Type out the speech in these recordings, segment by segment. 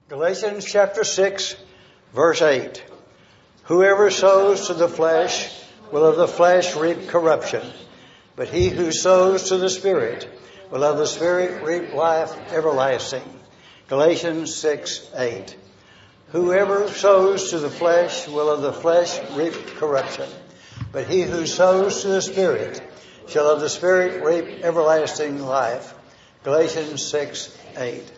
Galatians chapter 6, verse 8. Whoever sows to the flesh will of the flesh reap corruption, but he who sows to the Spirit will of the Spirit reap life everlasting. Galatians 6, 8. Whoever sows to the flesh will of the flesh reap corruption, but he who sows to the Spirit shall of the Spirit reap everlasting life. Galatians 6, 8.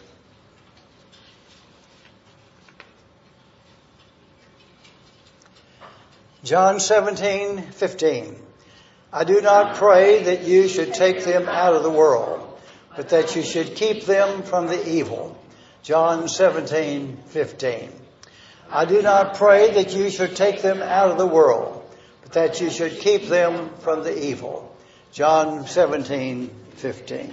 John 17:15. I do not pray that you should take them out of the world, but that you should keep them from the evil. John 17:15. I do not pray that you should take them out of the world, but that you should keep them from the evil. John 17:15.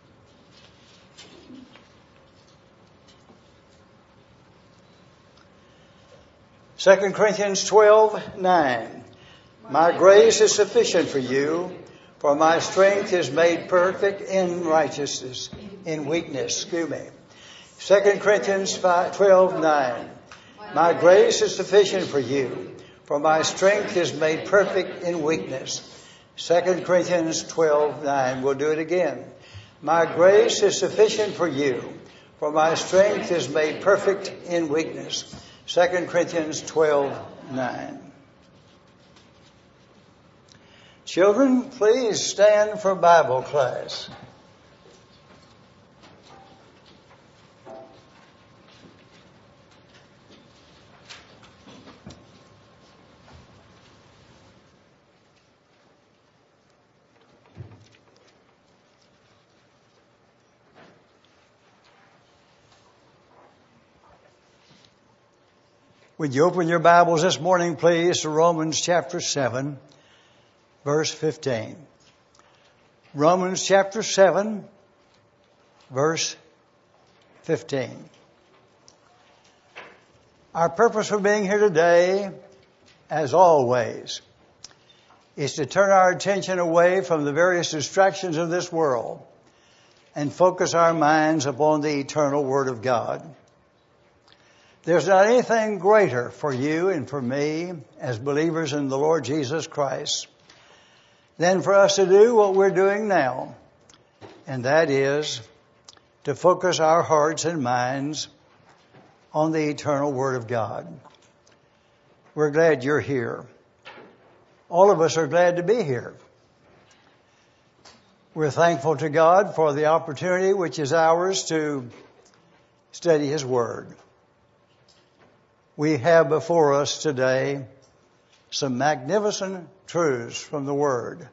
Second Corinthians 12:9. My grace is sufficient for you, for my strength is made perfect in righteousness, in weakness. 2 Corinthians 12:9. My grace is sufficient for you, for my strength is made perfect in weakness. 2 Corinthians 12:9. We'll do it again. My grace is sufficient for you, for my strength is made perfect in weakness. 2 Corinthians 12:9. Children, please stand for Bible class. Would you open your Bibles this morning, please, to Romans chapter 7, verse 15. Romans chapter 7, verse 15. Our purpose for being here today, as always, is to turn our attention away from the various distractions of this world and focus our minds upon the eternal Word of God. There's not anything greater for you and for me as believers in the Lord Jesus Christ than for us to do what we're doing now, and that is to focus our hearts and minds on the eternal Word of God. We're glad you're here. All of us are glad to be here. We're thankful to God for the opportunity which is ours to study His Word. We have before us today some magnificent truths from the Word.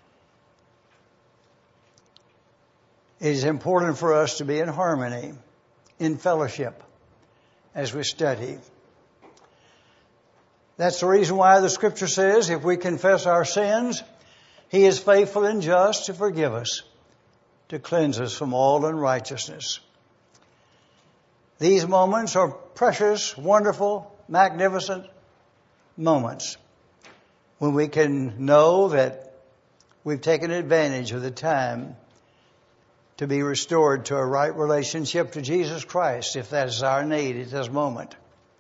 It is important for us to be in harmony, in fellowship, as we study. That's the reason why the Scripture says, if we confess our sins, He is faithful and just to forgive us, to cleanse us from all unrighteousness. These moments are precious, wonderful, magnificent moments when we can know that we've taken advantage of the time to be restored to a right relationship to Jesus Christ, if that is our need at this moment.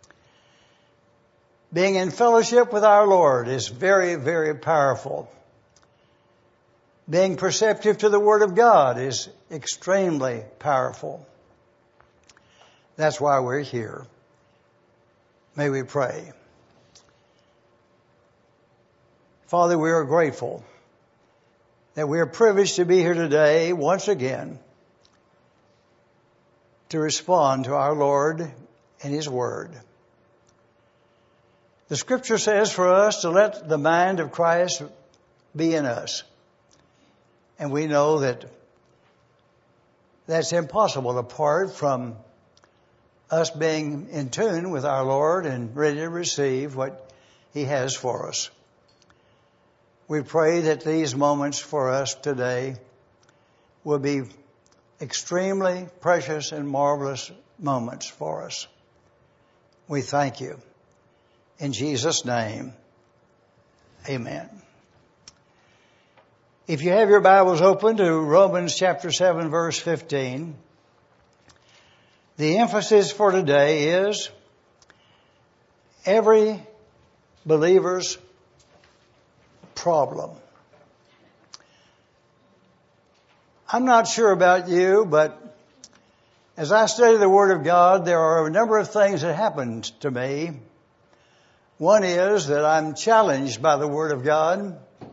Being in fellowship with our Lord is very, very powerful. Being perceptive to the Word of God is extremely powerful. That's why we're here. May we pray. Father, we are grateful that we are privileged to be here today once again to respond to our Lord and His Word. The Scripture says for us to let the mind of Christ be in us. And we know that that's impossible apart from us being in tune with our Lord and ready to receive what He has for us. We pray that these moments for us today will be extremely precious and marvelous moments for us. We thank You. In Jesus' name, amen. If you have your Bibles open to Romans chapter 7, verse 15, The emphasis for today is every believer's problem. I'm not sure about you, but as I study the Word of God, there are a number of things that happen to me. One is that I'm challenged by the Word of God.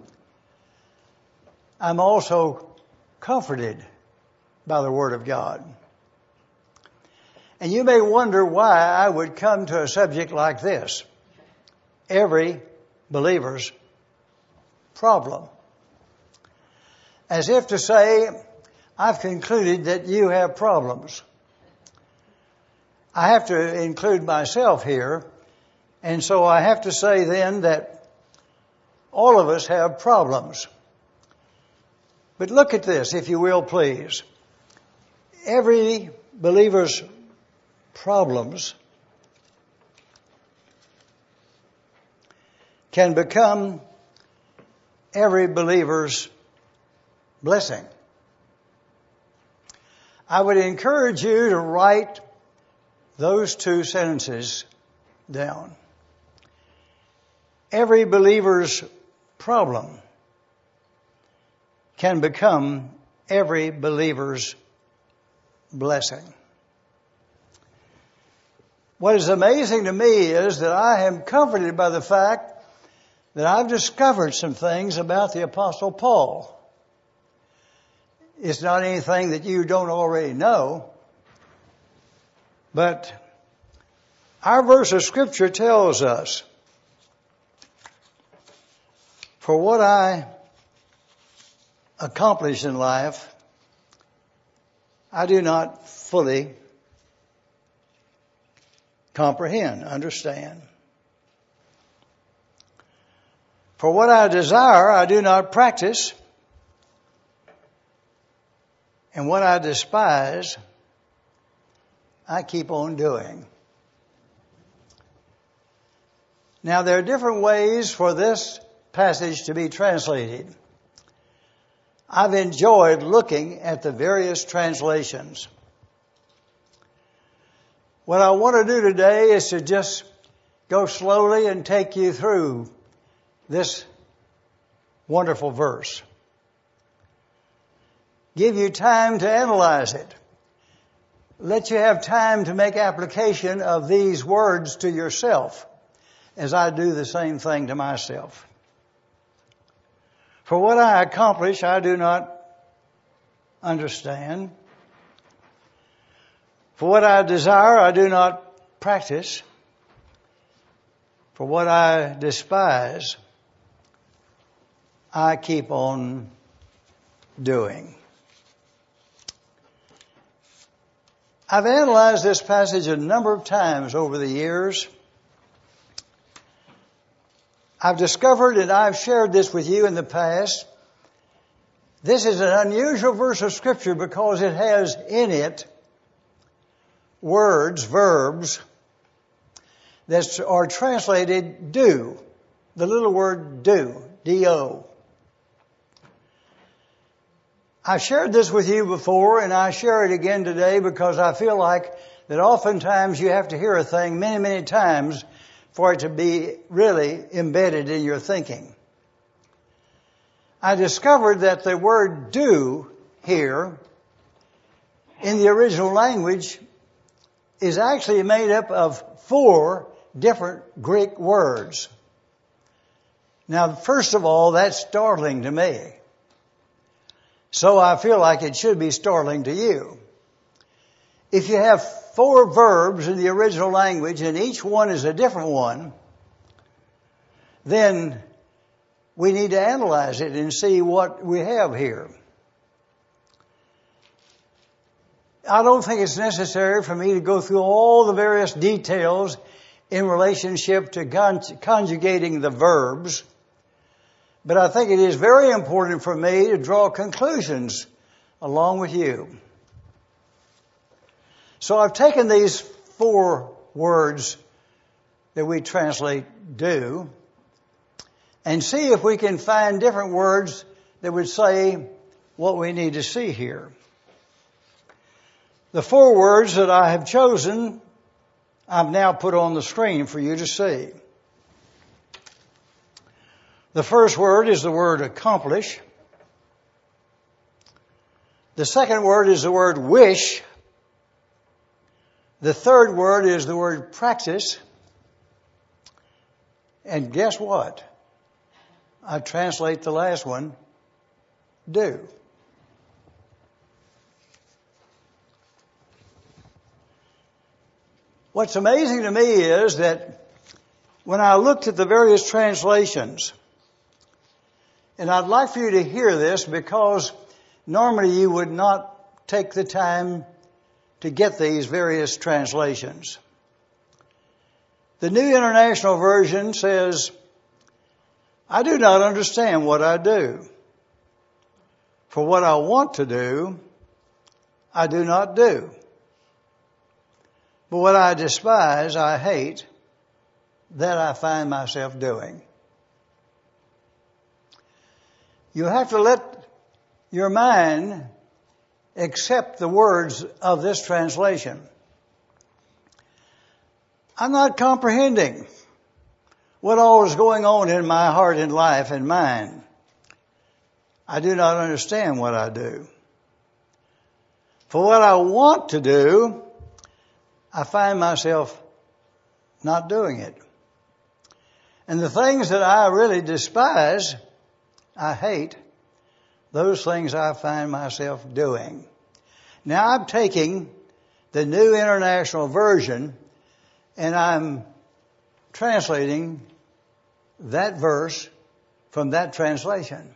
I'm also comforted by the Word of God. And you may wonder why I would come to a subject like this. Every believer's problem. As if to say, I've concluded that you have problems. I have to include myself here, and so I have to say then that all of us have problems. But look at this, if you will, please. Every believer's problems can become every believer's blessing. I would encourage you to write those two sentences down. Every believer's problem can become every believer's blessing. What is amazing to me is that I am comforted by the fact that I've discovered some things about the Apostle Paul. It's not anything that you don't already know, but our verse of Scripture tells us, for what I accomplish in life, I do not fully comprehend, understand. For what I desire, I do not practice. And what I despise, I keep on doing. Now, there are different ways for this passage to be translated. I've enjoyed looking at the various translations. What I want to do today is to just go slowly and take you through this wonderful verse. Give you time to analyze it. Let you have time to make application of these words to yourself, as I do the same thing to myself. For what I accomplish, I do not understand. For what I desire, I do not practice. For what I despise, I keep on doing. I've analyzed this passage a number of times over the years. I've discovered, and I've shared this with you in the past, this is an unusual verse of Scripture because it has in it words, verbs, that are translated do. The little word do, D-O. I've shared this with you before, and I share it again today because I feel like that oftentimes you have to hear a thing many, many times for it to be really embedded in your thinking. I discovered that the word do here in the original language is actually made up of 4 different Greek words. Now, first of all, that's startling to me. So I feel like it should be startling to you. If you have 4 verbs in the original language and each one is a different one, then we need to analyze it and see what we have here. I don't think it's necessary for me to go through all the various details in relationship to conjugating the verbs. But I think it is very important for me to draw conclusions along with you. So I've taken these 4 words that we translate do and see if we can find different words that would say what we need to see here. The 4 words that I have chosen, I've now put on the screen for you to see. The first word is the word accomplish. The second word is the word wish. The third word is the word practice. And guess what? I translate the last one, do. What's amazing to me is that when I looked at the various translations, and I'd like for you to hear this because normally you would not take the time to get these various translations. The New International Version says, I do not understand what I do. For what I want to do, I do not do. But what I despise, I hate, that I find myself doing. You have to let your mind accept the words of this translation. I'm not comprehending what all is going on in my heart and life and mind. I do not understand what I do. For what I want to do, I find myself not doing it. And the things that I really despise, I hate, those things I find myself doing. Now I'm taking the New International Version and I'm translating that verse from that translation.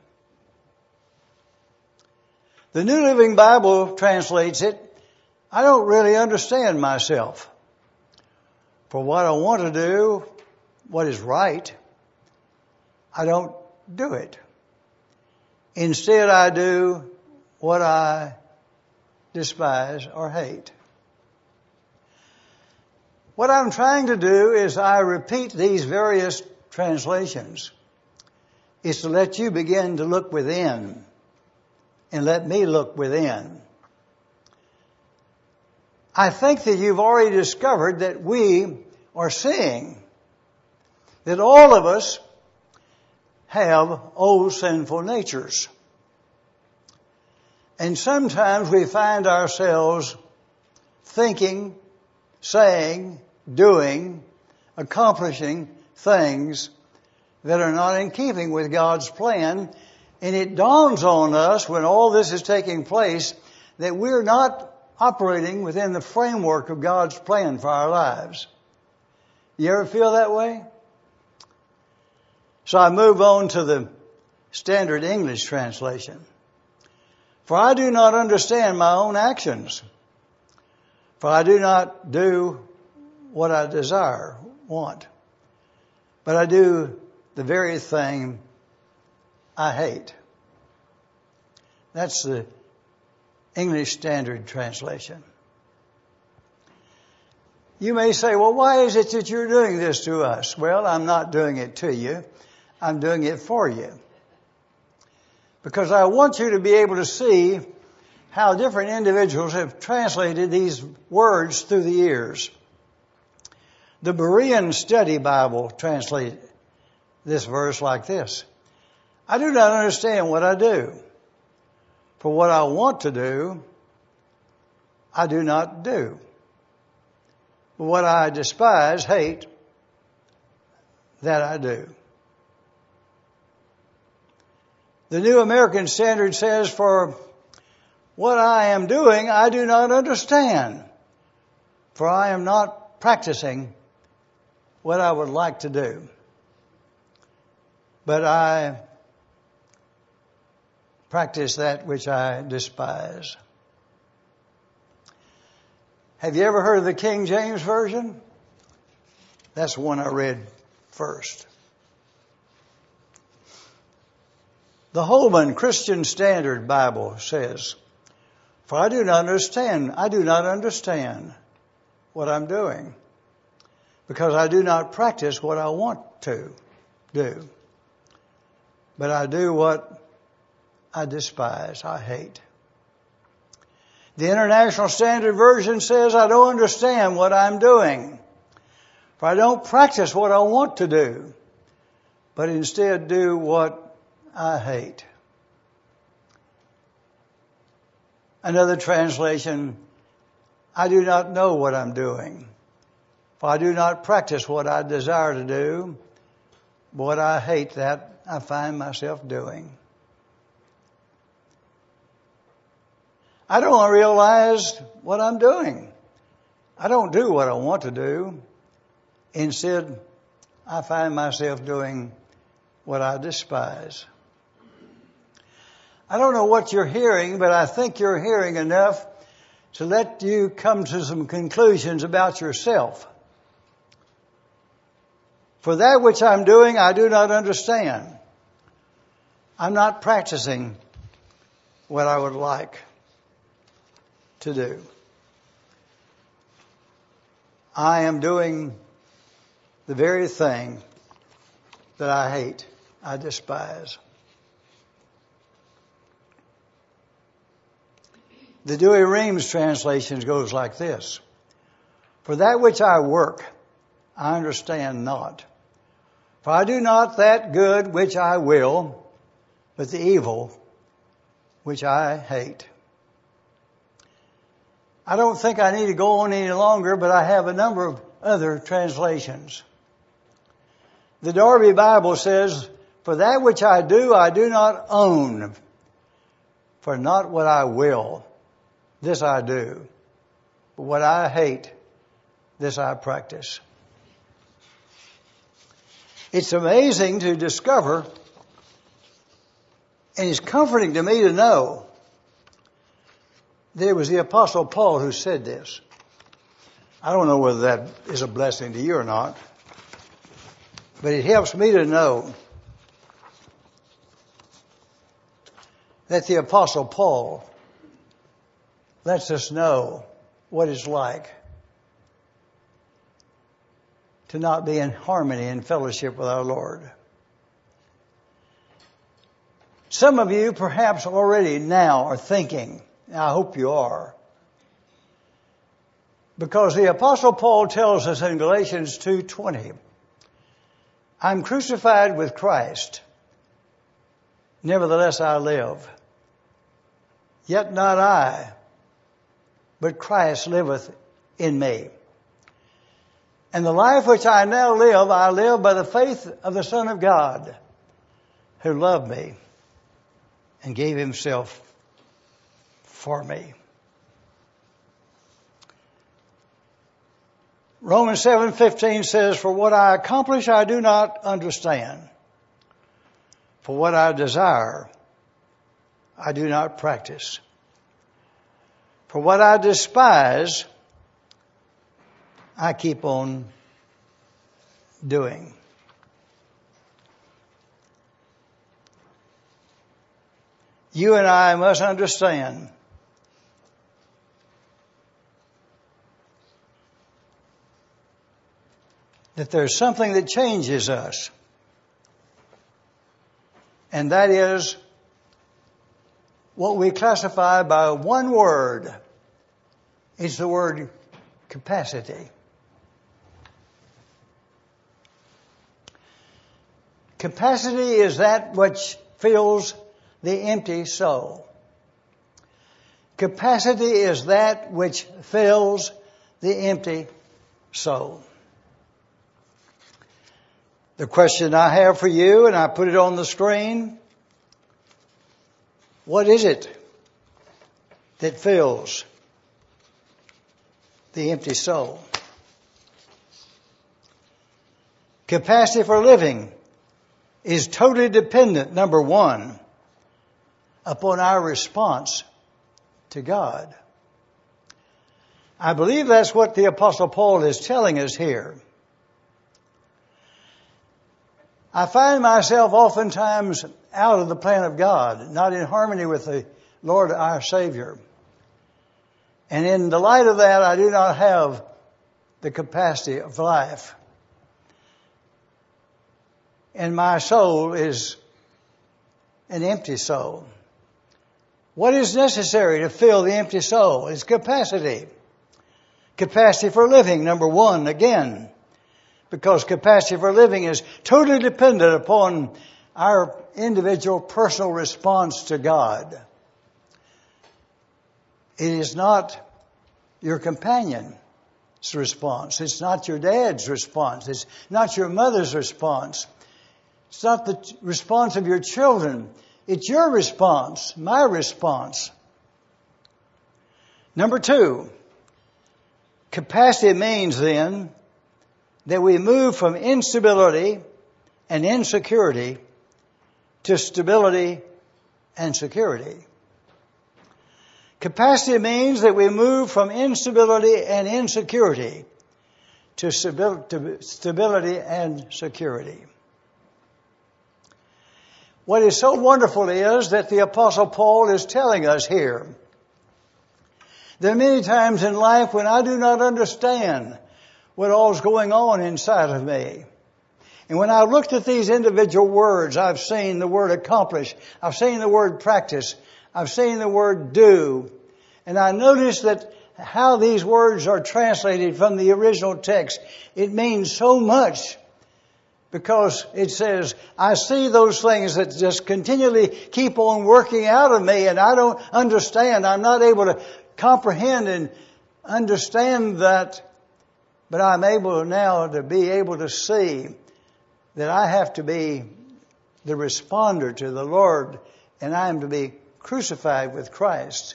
The New Living Bible translates it, I don't really understand myself. For what I want to do, what is right, I don't do it. Instead, I do what I despise or hate. What I'm trying to do is I repeat these various translations. Is to let you begin to look within and let me look within. I think that you've already discovered that we are seeing that all of us have old sinful natures. And sometimes we find ourselves thinking, saying, doing, accomplishing things that are not in keeping with God's plan. And it dawns on us when all this is taking place that we're not operating within the framework of God's plan for our lives. You ever feel that way? So I move on to the Standard English translation. For I do not understand my own actions. For I do not do what I desire, want. But I do the very thing I hate. That's the English Standard Translation. You may say, well, why is it that you're doing this to us? Well, I'm not doing it to you. I'm doing it for you. Because I want you to be able to see how different individuals have translated these words through the years. The Berean Study Bible translates this verse like this. I do not understand what I do. For what I want to do, I do not do. But what I despise, hate, that I do. The New American Standard says, for what I am doing, I do not understand. For I am not practicing what I would like to do. But I practice that which I despise. Have you ever heard of the King James Version? That's the one I read first. The Holman Christian Standard Bible says, for I do not understand what I'm doing, because I do not practice what I want to do, but I do what I despise, I hate. The International Standard Version says, I don't understand what I'm doing, for I don't practice what I want to do, but instead do what I hate. Another translation, I do not know what I'm doing, for I do not practice what I desire to do, but what I hate, that I find myself doing. I don't realize what I'm doing. I don't do what I want to do. Instead, I find myself doing what I despise. I don't know what you're hearing, but I think you're hearing enough to let you come to some conclusions about yourself. For that which I'm doing, I do not understand. I'm not practicing what I would like to do. I am doing the very thing that I hate, I despise. The Douay-Rheims translation goes like this. For that which I work, I understand not. For I do not that good which I will, but the evil which I hate. I don't think I need to go on any longer, but I have a number of other translations. The Darby Bible says, for that which I do not own. For not what I will, this I do. But what I hate, this I practice. It's amazing to discover, and it's comforting to me to know, that it was the Apostle Paul who said this. I don't know whether that is a blessing to you or not, but it helps me to know that the Apostle Paul lets us know what it's like to not be in harmony and fellowship with our Lord. Some of you perhaps already now are thinking, I hope you are, because the Apostle Paul tells us in Galatians 2:20, I'm crucified with Christ, nevertheless I live. Yet not I, but Christ liveth in me. And the life which I now live, I live by the faith of the Son of God, who loved me and gave himself for me. Romans 7:15 says, for what I accomplish I do not understand. For what I desire I do not practice. For what I despise I keep on doing. You and I must understand that there's something that changes us. And that is what we classify by one word. It's the word capacity. Capacity is that which fills the empty soul. Capacity is that which fills the empty soul. The question I have for you, and I put it on the screen, what is it that fills the empty soul? Capacity for living is totally dependent, number one, upon our response to God. I believe that's what the Apostle Paul is telling us here. I find myself oftentimes out of the plan of God, not in harmony with the Lord our Savior. And in the light of that, I do not have the capacity of life. And my soul is an empty soul. What is necessary to fill the empty soul? It's capacity. Capacity for living, number one, again. Because capacity for living is totally dependent upon our individual personal response to God. It is not your companion's response. It's not your dad's response. It's not your mother's response. It's not the response of your children. It's your response, my response. Number two, capacity means then that we move from instability and insecurity to stability and security. Capacity means that we move from instability and insecurity to stability and security. What is so wonderful is that the Apostle Paul is telling us here. There are many times in life when I do not understand what all is going on inside of me. And when I looked at these individual words, I've seen the word accomplish, I've seen the word practice, I've seen the word do. And I noticed that how these words are translated from the original text, it means so much. Because it says, I see those things that just continually keep on working out of me and I don't understand. I'm not able to comprehend and understand that. But I'm able now to be able to see that I have to be the responder to the Lord and I am to be crucified with Christ.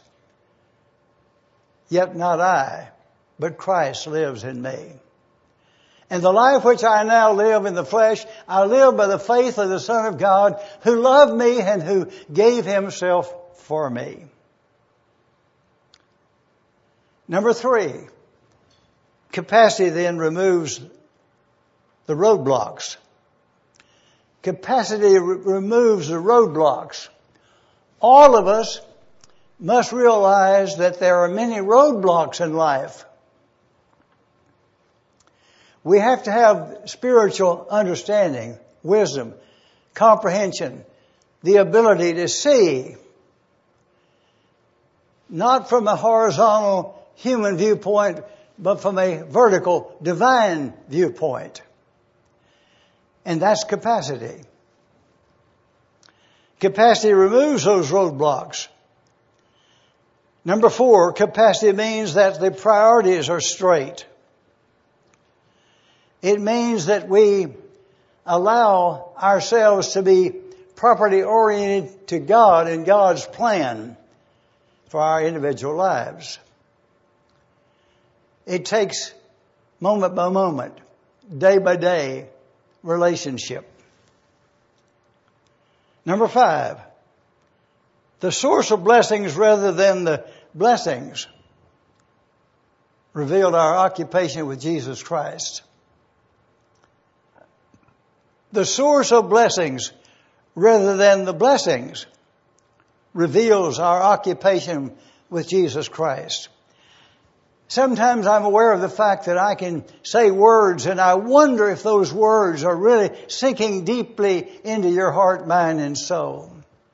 Yet not I, but Christ lives in me. And the life which I now live in the flesh, I live by the faith of the Son of God who loved me and who gave himself for me. Number three, capacity then removes the roadblocks. Capacity removes the roadblocks. All of us must realize that there are many roadblocks in life. We have to have spiritual understanding, wisdom, comprehension, the ability to see, not from a horizontal human viewpoint, but from a vertical divine viewpoint. And that's capacity. Capacity removes those roadblocks. Number four, capacity means that the priorities are straight. It means that we allow ourselves to be properly oriented to God and God's plan for our individual lives. It takes moment by moment, day by day relationship. Number five, the source of blessings rather than the blessings revealed our occupation with Jesus Christ. The source of blessings rather than the blessings reveals our occupation with Jesus Christ. Sometimes I'm aware of the fact that I can say words and I wonder if those words are really sinking deeply into your heart, mind, and soul.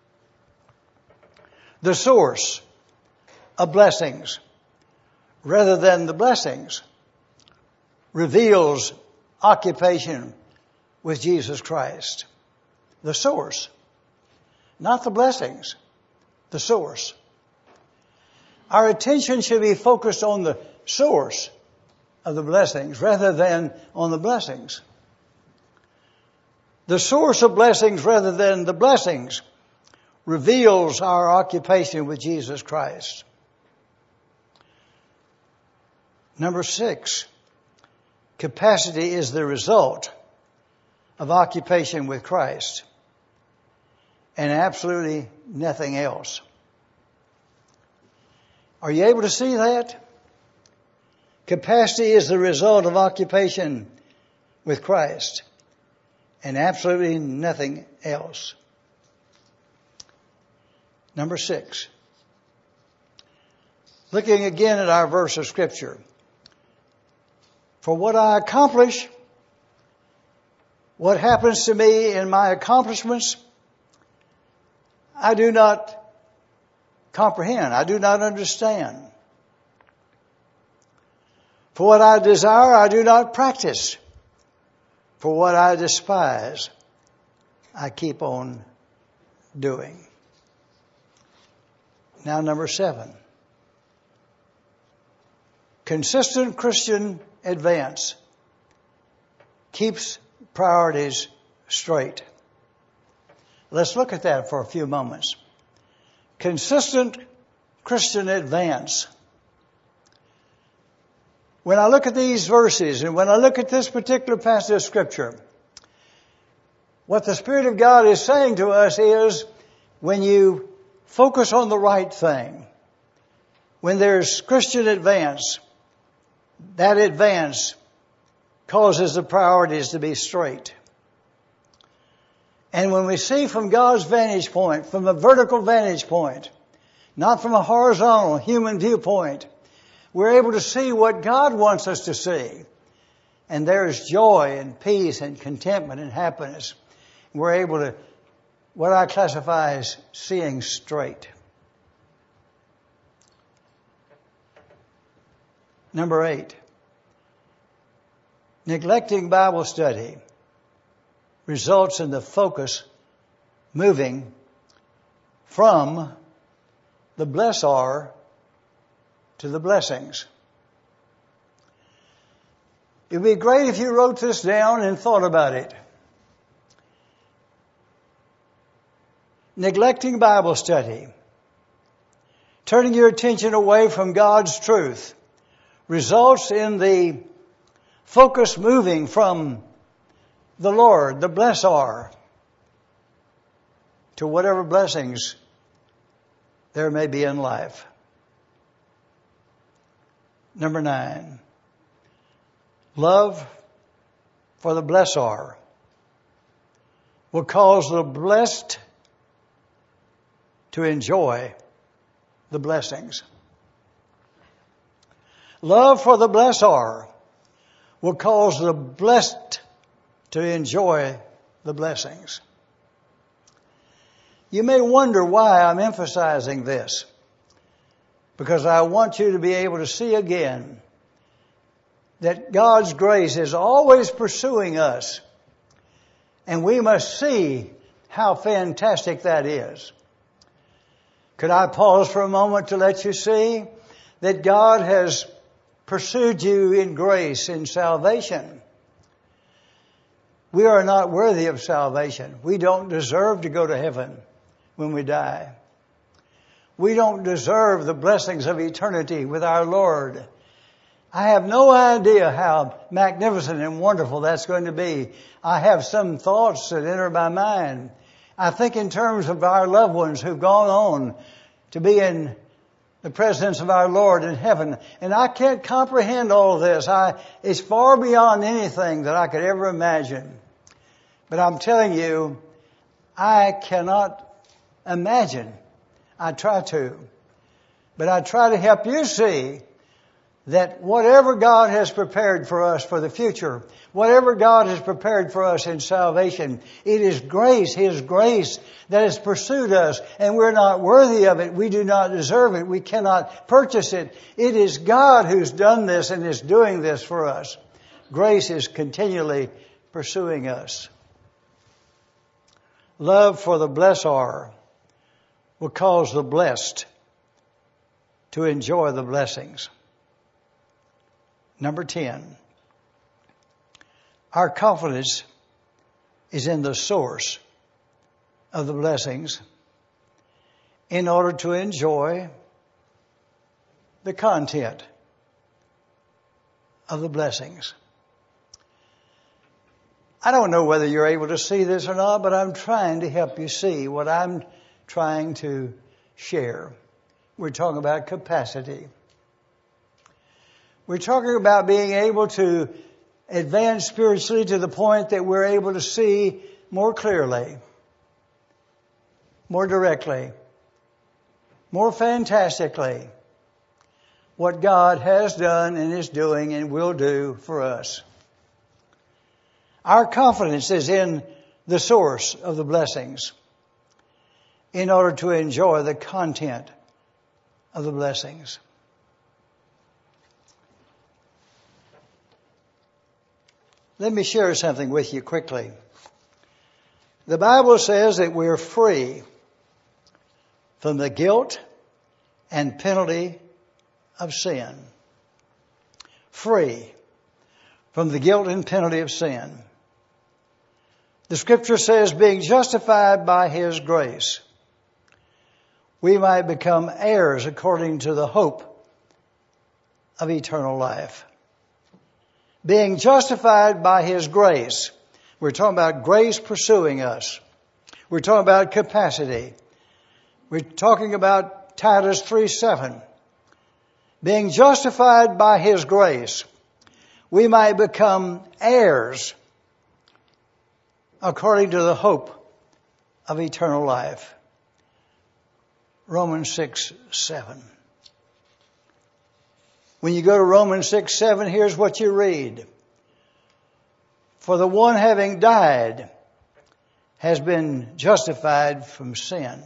The source of blessings rather than the blessings reveals occupation with Jesus Christ. The source. Not the blessings. The source. Our attention should be focused on the source of the blessings rather than on the blessings. The source of blessings rather than the blessings reveals our occupation with Jesus Christ. Number six, capacity is the result of occupation with Christ and absolutely nothing else. Are you able to see that? Capacity is the result of occupation with Christ and absolutely nothing else. Number six, looking again at our verse of Scripture. For what I accomplish, what happens to me in my accomplishments, I do not comprehend. I do not understand. For what I desire, I do not practice. For what I despise, I keep on doing. Now, number 7. Consistent Christian advance keeps priorities straight. Let's look at that for a few moments. Consistent Christian advance. When I look at these verses and when I look at this particular passage of Scripture, what the Spirit of God is saying to us is when you focus on the right thing, when there's Christian advance, that advance causes the priorities to be straight. And when we see from God's vantage point, from a vertical vantage point, not from a horizontal human viewpoint, we're able to see what God wants us to see. And there's joy and peace and contentment and happiness. We're able to, what I classify as seeing straight. Number 8. Neglecting Bible study results in the focus moving from the blessor to the blessings. It would be great if you wrote this down and thought about it. Neglecting Bible study, turning your attention away from God's truth, results in the focus moving from the Lord, the blessor, to whatever blessings there may be in life. Number 9. Love for the blessor will cause the blessed to enjoy the blessings. Love for the blessor will cause the blessed to enjoy the blessings. You may wonder why I'm emphasizing this. Because I want you to be able to see again that God's grace is always pursuing us. And we must see how fantastic that is. Could I pause for a moment to let you see that God has pursued you in grace, in salvation? We are not worthy of salvation. We don't deserve to go to heaven when we die. We don't deserve the blessings of eternity with our Lord. I have no idea how magnificent and wonderful that's going to be. I have some thoughts that enter my mind. I think in terms of our loved ones who've gone on to be in the presence of our Lord in heaven. And I can't comprehend all of this. It's far beyond anything that I could ever imagine. But I'm telling you, I cannot imagine. I try to. But I try to help you see that whatever God has prepared for us for the future, whatever God has prepared for us in salvation, it is grace, His grace, that has pursued us, and we're not worthy of it. We do not deserve it. We cannot purchase it. It is God who's done this and is doing this for us. Grace is continually pursuing us. Love for the blessor will cause the blessed to enjoy the blessings. Number 10. Our confidence is in the source of the blessings in order to enjoy the content of the blessings. I don't know whether you're able to see this or not, but I'm trying to help you see what I'm trying to share. We're talking about capacity. We're talking about being able to advance spiritually to the point that we're able to see more clearly, more directly, more fantastically what God has done and is doing and will do for us. Our confidence is in the source of the blessings in order to enjoy the content of the blessings. Let me share something with you quickly. The Bible says that we're free from the guilt and penalty of sin. Free from the guilt and penalty of sin. The Scripture says, being justified by His grace, we might become heirs according to the hope of eternal life. Being justified by His grace. We're talking about grace pursuing us. We're talking about capacity. We're talking about Titus 3:7. Being justified by His grace, we might become heirs according to the hope of eternal life. Romans 6:7. When you go to Romans 6:7, here's what you read. For the one having died has been justified from sin.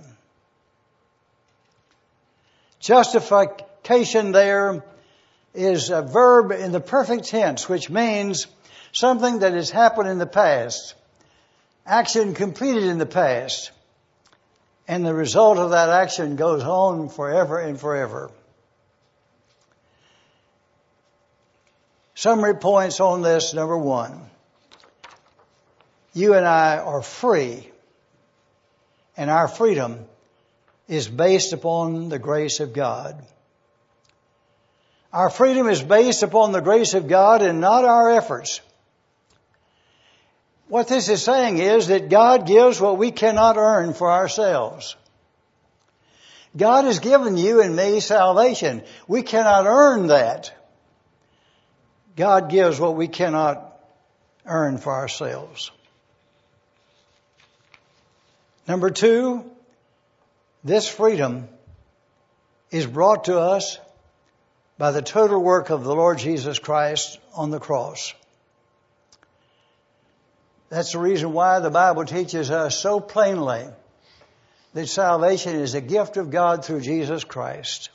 Justification there is a verb in the perfect tense, which means something that has happened in the past, action completed in the past, and the result of that action goes on forever and forever. Summary points on this. Number one, you and I are free, and our freedom is based upon the grace of God. Our freedom is based upon the grace of God and not our efforts. What this is saying is that God gives what we cannot earn for ourselves. God has given you and me salvation. We cannot earn that. God gives what we cannot earn for ourselves. Number two, this freedom is brought to us by the total work of the Lord Jesus Christ on the cross. That's the reason why the Bible teaches us so plainly that salvation is a gift of God through Jesus Christ.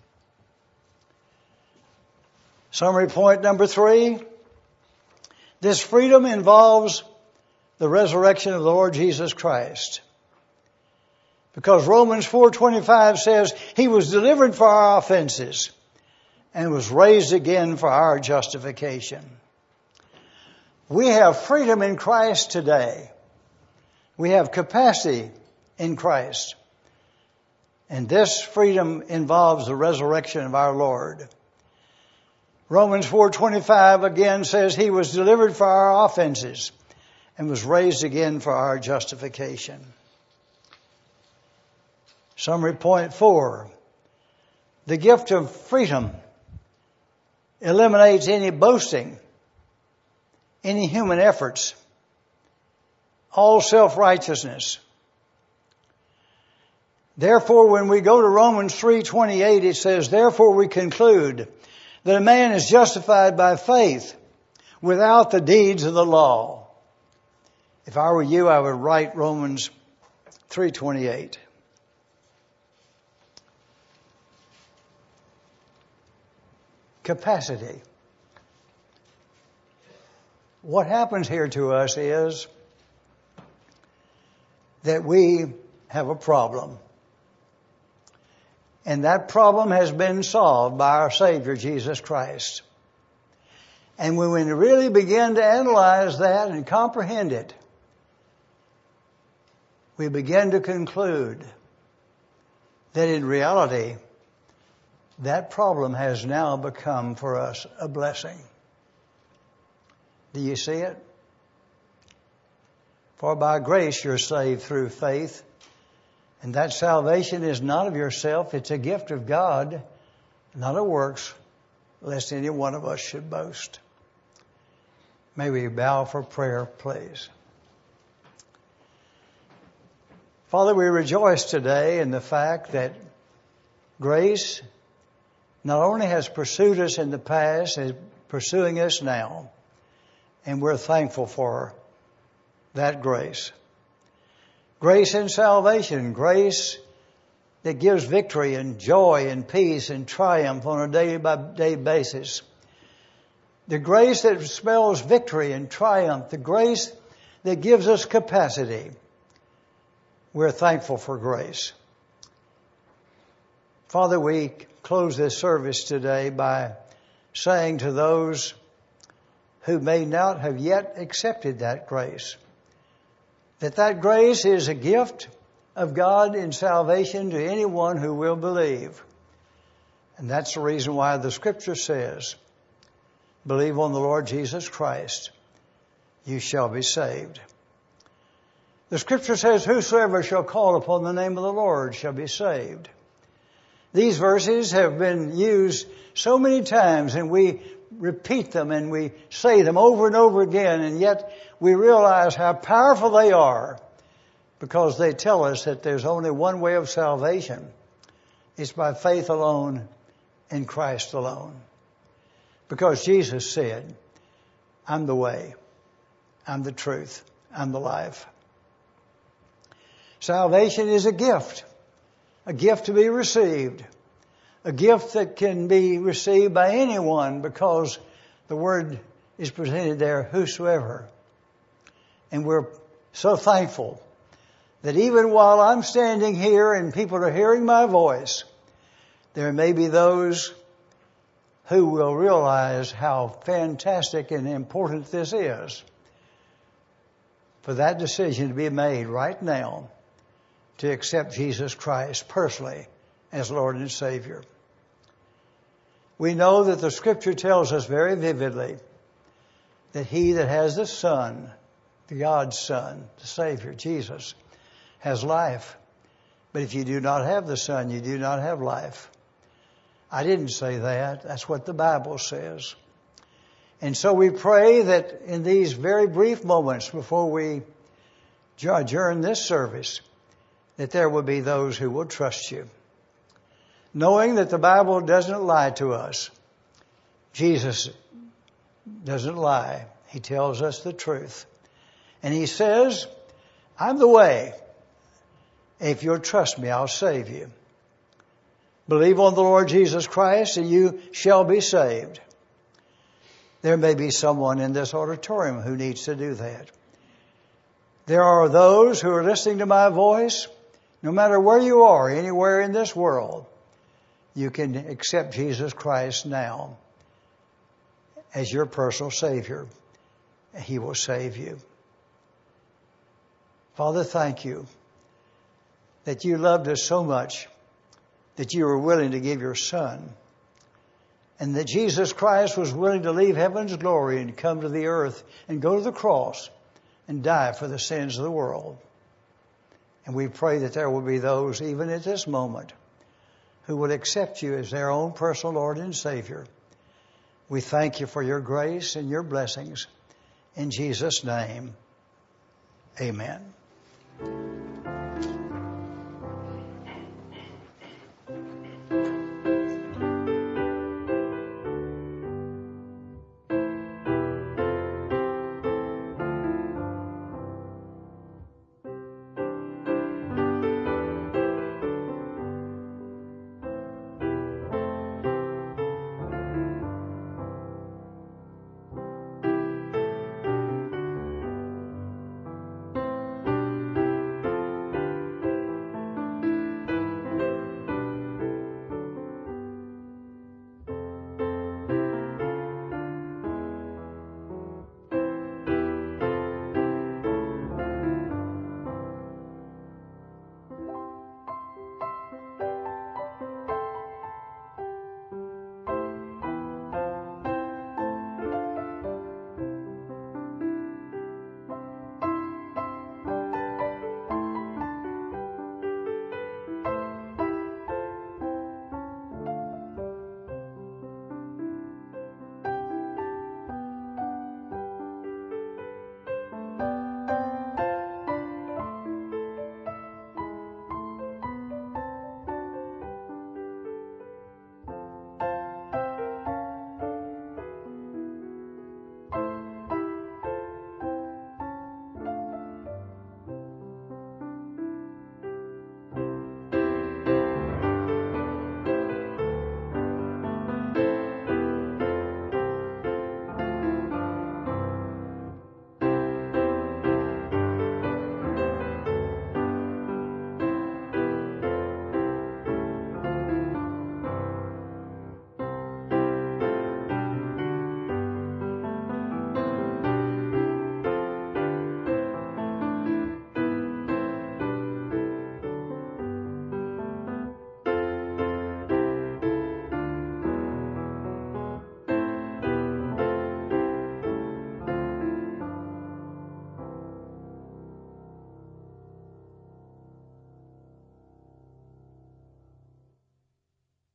Summary point number three, this freedom involves the resurrection of the Lord Jesus Christ. Because Romans 4:25 says, He was delivered for our offenses and was raised again for our justification. We have freedom in Christ today. We have capacity in Christ. And this freedom involves the resurrection of our Lord. Romans 4:25 again says He was delivered for our offenses and was raised again for our justification. Summary point 4. The gift of freedom eliminates any boasting, any human efforts, all self-righteousness. Therefore, when we go to Romans 3:28, it says, Therefore we conclude that a man is justified by faith without the deeds of the law. If I were you, I would write Romans 3:28. Capacity. What happens here to us is that we have a problem. And that problem has been solved by our Savior, Jesus Christ. And when we really begin to analyze that and comprehend it, we begin to conclude that in reality, that problem has now become for us a blessing. Do you see it? For by grace you're saved through faith. And that salvation is not of yourself. It's a gift of God, not of works, lest any one of us should boast. May we bow for prayer, please. Father, we rejoice today in the fact that grace not only has pursued us in the past, is pursuing us now. And we're thankful for that grace. Grace in salvation, grace that gives victory and joy and peace and triumph on a day-by-day basis. The grace that spells victory and triumph. The grace that gives us capacity. We're thankful for grace. Father, we close this service today by saying to those who may not have yet accepted that grace, that grace is a gift of God in salvation to anyone who will believe. And that's the reason why the Scripture says, believe on the Lord Jesus Christ, you shall be saved. The Scripture says, whosoever shall call upon the name of the Lord shall be saved. These verses have been used so many times, and we repeat them and we say them over and over again, and yet we realize how powerful they are because they tell us that there's only one way of salvation. It's by faith alone in Christ alone. Because Jesus said, I'm the way, I'm the truth, I'm the life. Salvation is a gift to be received, a gift that can be received by anyone because the word is presented there, whosoever. And we're so thankful that even while I'm standing here and people are hearing my voice, there may be those who will realize how fantastic and important this is for that decision to be made right now to accept Jesus Christ personally as Lord and Savior. We know that the Scripture tells us very vividly that he that has the Son, the God's Son, the Savior, Jesus, has life. But if you do not have the Son, you do not have life. I didn't say that. That's what the Bible says. And so we pray that in these very brief moments before we adjourn this service, that there will be those who will trust you. Knowing that the Bible doesn't lie to us. Jesus doesn't lie. He tells us the truth. And he says, I'm the way. If you'll trust me, I'll save you. Believe on the Lord Jesus Christ and you shall be saved. There may be someone in this auditorium who needs to do that. There are those who are listening to my voice. No matter where you are, anywhere in this world, you can accept Jesus Christ now as your personal Savior. He will save you. Father, thank you that you loved us so much that you were willing to give your Son, and that Jesus Christ was willing to leave heaven's glory and come to the earth and go to the cross and die for the sins of the world. And we pray that there will be those, even at this moment, who will accept you as their own personal Lord and Savior. We thank you for your grace and your blessings. In Jesus' name, amen.